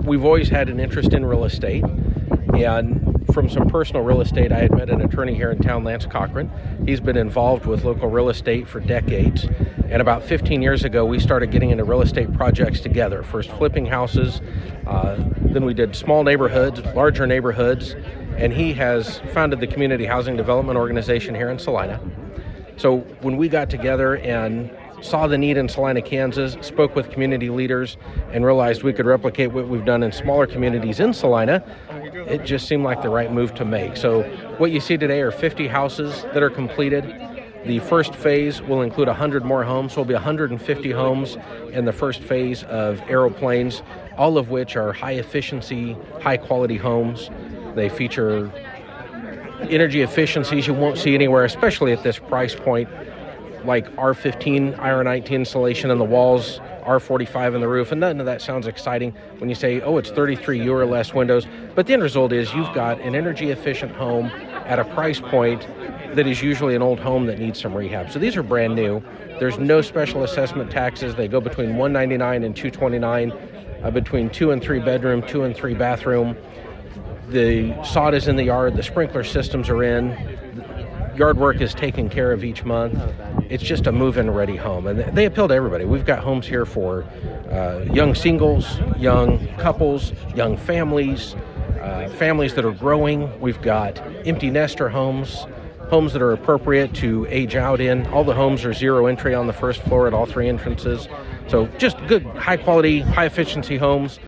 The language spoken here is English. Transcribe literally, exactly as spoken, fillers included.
we've always had an interest in real estate, and from some personal real estate, I had met an attorney here in town, Lance Cochran. He's been involved with local real estate for decades, and about fifteen years ago, we started getting into real estate projects together. First flipping houses, uh, then we did small neighborhoods, larger neighborhoods, and he has founded the Community Housing Development Organization here in Salina. So when we got together and saw the need in Salina, Kansas, spoke with community leaders, and realized we could replicate what we've done in smaller communities in Salina, it just seemed like the right move to make. So what you see today are fifty houses that are completed. The first phase will include one hundred more homes. So it'll be one hundred fifty homes in the first phase of Aeroplanes, all of which are high efficiency, high quality homes. They feature energy efficiencies you won't see anywhere, especially at this price point, like R fifteen iron nineteen insulation in the walls, R forty-five in the roof, and none of that sounds exciting when you say, oh, it's thirty-three U or less windows. But the end result is you've got an energy efficient home at a price point that is usually an old home that needs some rehab. So these are brand new. There's no special assessment taxes. They go between one ninety-nine and two twenty-nine, uh, between two and three bedroom, two and three bathroom. The sod is in the yard. The sprinkler systems are in. Yard work is taken care of each month. It's just a move-in ready home, and they appeal to everybody. We've got homes here for uh, young singles, young couples, young families, uh, families that are growing. We've got empty nester homes, homes that are appropriate to age out in. All the homes are zero entry on the first floor at all three entrances. So just good, high quality, high efficiency homes.